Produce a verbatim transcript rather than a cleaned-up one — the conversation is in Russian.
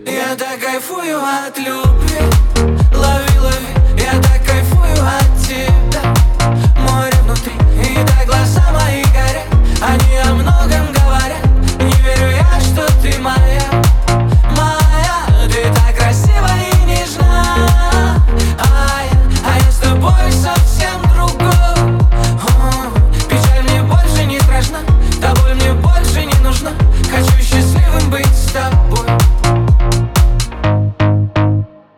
Я так кайфую от любви. Лови, лови, я так